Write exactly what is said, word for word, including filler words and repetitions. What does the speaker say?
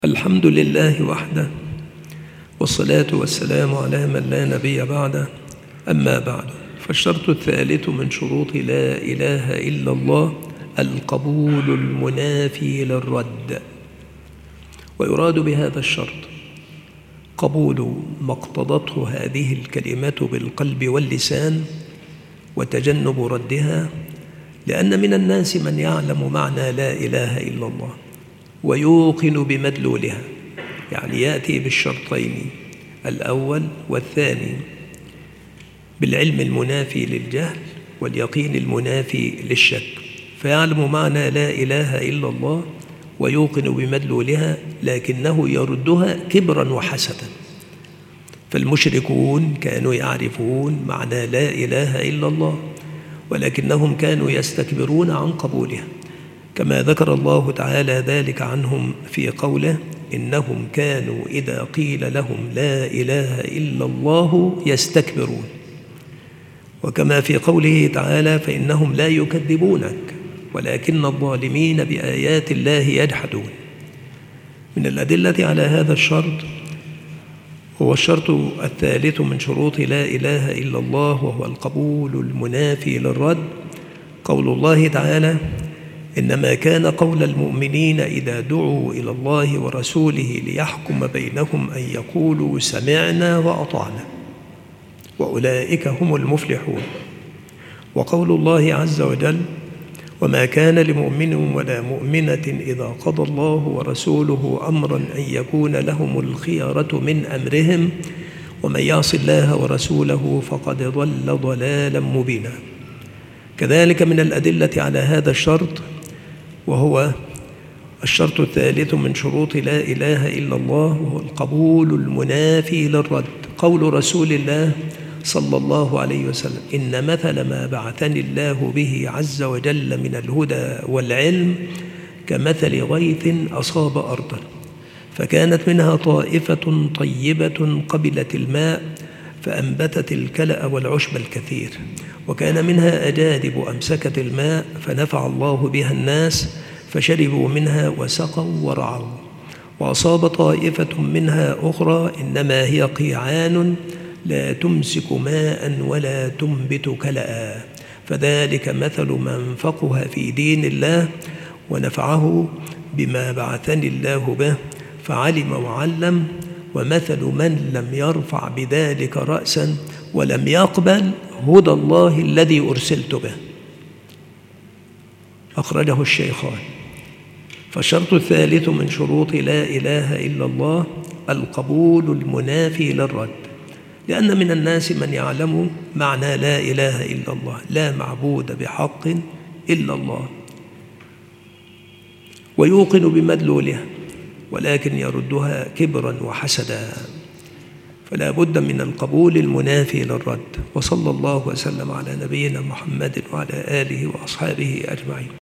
الحمد لله وحده، والصلاة والسلام على من لا نبي بعده. أما بعد، فالشرط الثالث من شروط لا إله إلا الله القبول المنافي للرد. ويراد بهذا الشرط قبول ما اقتضته هذه الكلمة بالقلب واللسان وتجنب ردها، لأن من الناس من يعلم معنى لا إله إلا الله ويوقن بمدلولها، يعني يأتي بالشرطين الأول والثاني، بالعلم المنافي للجهل واليقين المنافي للشك، فيعلم معنى لا إله إلا الله ويوقن بمدلولها، لكنه يردها كبرا وحسدا. فالمشركون كانوا يعرفون معنى لا إله إلا الله، ولكنهم كانوا يستكبرون عن قبولها، كما ذكر الله تعالى ذلك عنهم في قوله: إنهم كانوا إذا قيل لهم لا إله إلا الله يستكبرون. وكما في قوله تعالى: فإنهم لا يكذبونك ولكن الظالمين بآيات الله يجحدون. من الأدلة على هذا الشرط هو الشرط الثالث من شروط لا إله إلا الله، وهو القبول المنافي للرد، قول الله تعالى: إنما كان قول المؤمنين إذا دعوا إلى الله ورسوله ليحكم بينهم أن يقولوا سمعنا وأطعنا وأولئك هم المفلحون. وقول الله عز وجل: وما كان لمؤمن ولا مؤمنة إذا قضى الله ورسوله أمرا أن يكون لهم الخيرة من أمرهم ومن يعص الله ورسوله فقد ضل ضلالا مبينا. كذلك من الأدلة على هذا الشرط، وهو الشرط الثالث من شروط لا إله إلا الله، وهو القبول المنافي للرد، قول رسول الله صلى الله عليه وسلم: إن مثل ما بعثني الله به عز وجل من الهدى والعلم كمثل غيث أصاب أرضا فكانت منها طائفة طيبة قبلت الماء فأنبتت الكلأ والعشب الكثير، وكان منها أجادب أمسكت الماء فنفع الله بها الناس فشربوا منها وسقوا ورعوا. وأصاب طائفة منها أخرى إنما هي قيعان لا تمسك ماء ولا تنبت كلأ، فذلك مثل من فقه في دين الله ونفعه بما بعثني الله به فعلم وعلم، ومثل من لم يرفع بذلك رأسا ولم يقبل هدى الله الذي أرسلت به. أخرجه الشيخان. فالشرط الثالث من شروط لا إله إلا الله القبول المنافي للرد، لأن من الناس من يعلم معنى لا إله إلا الله، لا معبود بحق إلا الله، ويوقن بمدلولها، ولكن يردها كبرا وحسدا، فلا بد من القبول المنافي للرد. وصلى الله وسلم على نبينا محمد وعلى آله وأصحابه أجمعين.